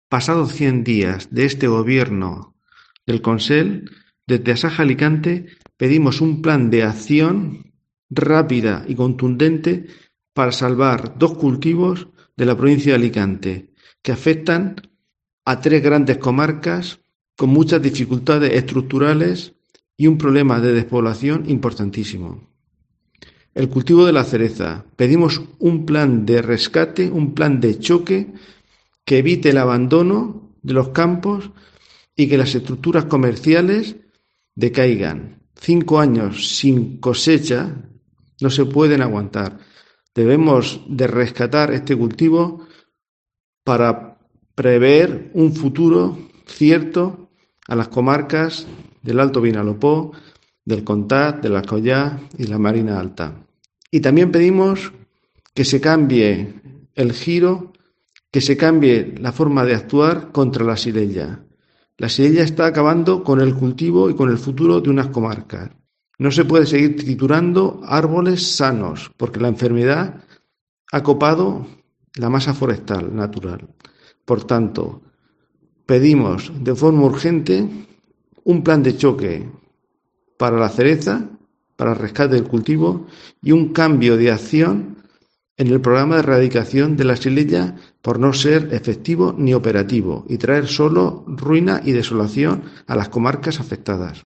pasados 100 días de este gobierno del Consell, desde Asaja Alicante pedimos un plan de acción rápida y contundente para salvar 2 cultivos de la provincia de Alicante, que afectan a 3 grandes comarcas con muchas dificultades estructurales y un problema de despoblación importantísimo. El cultivo de la cereza. Pedimos un plan de rescate, un plan de choque que evite el abandono de los campos y que las estructuras comerciales decaigan. 5 años sin cosecha no se pueden aguantar. Debemos de rescatar este cultivo para prever un futuro cierto a las comarcas del Alto Vinalopó, del Contat, de la Collá y la Marina Alta. Y también pedimos que se cambie el giro, que se cambie la forma de actuar contra la xylella. La xylella está acabando con el cultivo y con el futuro de unas comarcas. No se puede seguir triturando árboles sanos, porque la enfermedad ha copado la masa forestal natural. Por tanto, pedimos de forma urgente un plan de choque para la cereza, para el rescate del cultivo y un cambio de acción en el programa de erradicación de la xylella por no ser efectivo ni operativo y traer solo ruina y desolación a las comarcas afectadas.